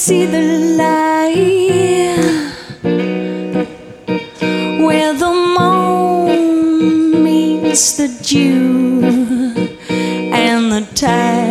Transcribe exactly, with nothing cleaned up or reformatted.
see the light where the moon meets the dew and the tide